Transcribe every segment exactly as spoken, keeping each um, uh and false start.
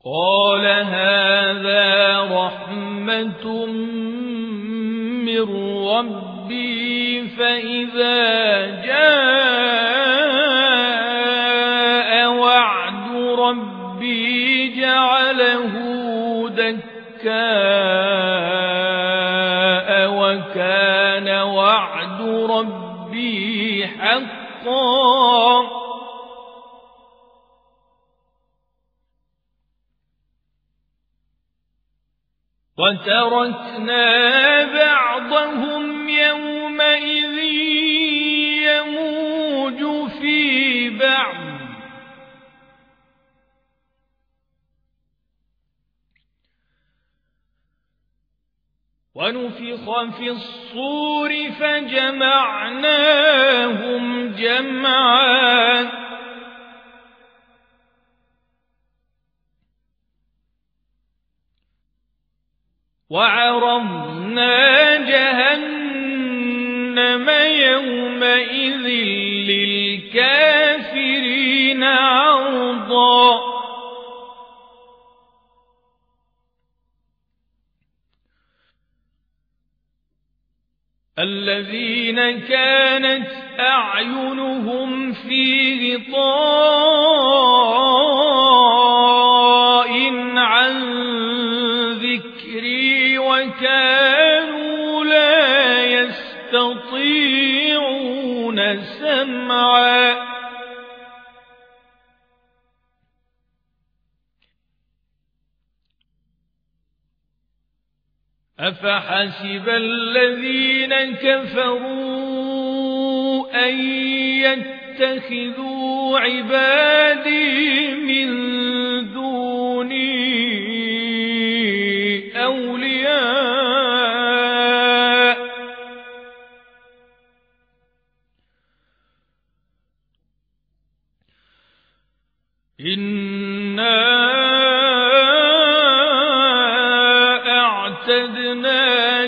قال هذا رحمة من ربي فإذا جاء وعد ربي جعله دكاء وكان وعد ربي حقا وتركنا بعضهم يومئذ يموج في بعض ونفخ في الصور فجمعناهم جمعا وعرضنا جهنم يومئذ للكافرين عرضا الذين كانت أعينهم في غطاء عن ذكري وكانوا لا يستطيعون سمعا أفحسب الذين كفروا أن يتخذوا عبادي من دوني أولياء إنا أعتدنا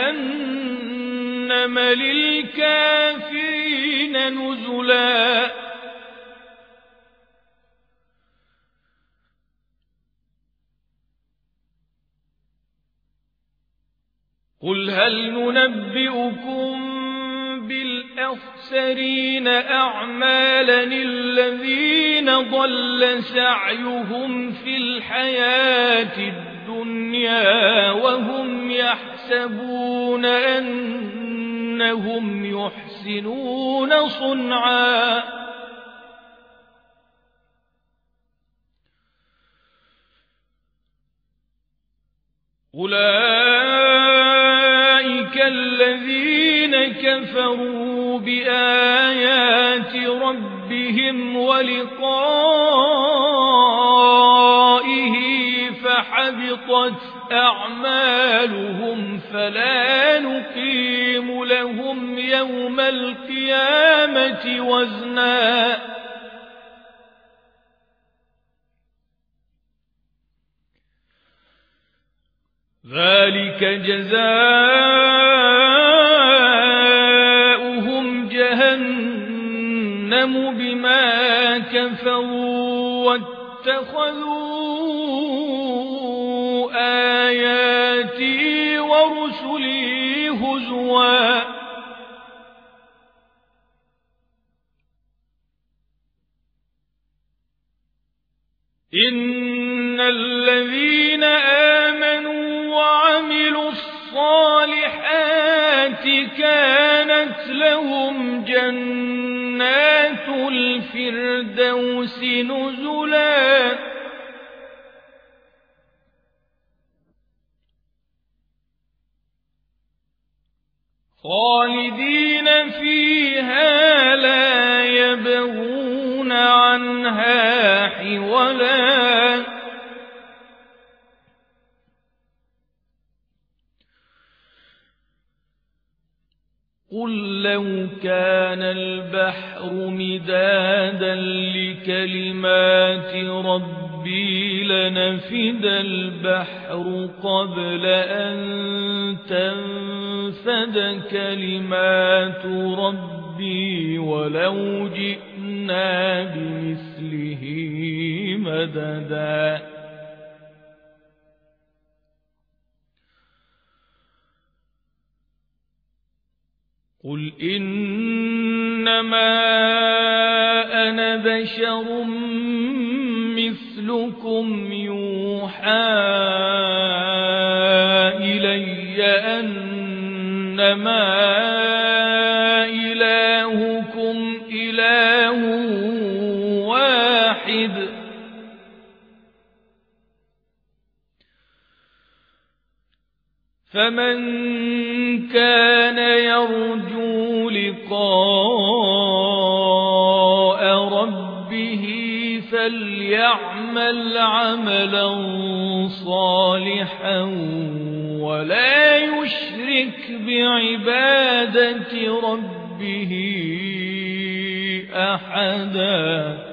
جهنم للكافرين نزلا قل هل ننبئكم بالأخسرين أعمالا الذين ضل سعيهم في الحياة الدنيا وهم يحسبون أنهم يحسنون صنعا أولئك الذين كفروا بآيات ربهم ولقائه فحبطت أعمالهم فلا نقيم لهم يوم القيامة وزنا ذلك جزاؤهم جهنم بما كفروا واتخذوا آياتي ورسلي هزوا إن الذين آمنوا وعملوا الصالحات كانت لهم جنات الفردوس نزلا خالدين فيها لا يبغون عنها حولا قل لو كان البحر مدادا لكلمات ربي لنفد البحر قبل أن تنفد كلمات ربي ولو جئنا بمثله مددا قل إنما أنا بشر مثلكم يوحى إلي أنما إلهكم إله واحد فمن كان يرجو لقاء ربه فليعمل عملا صالحا ولا يشرك بعبادة ربه أحدا.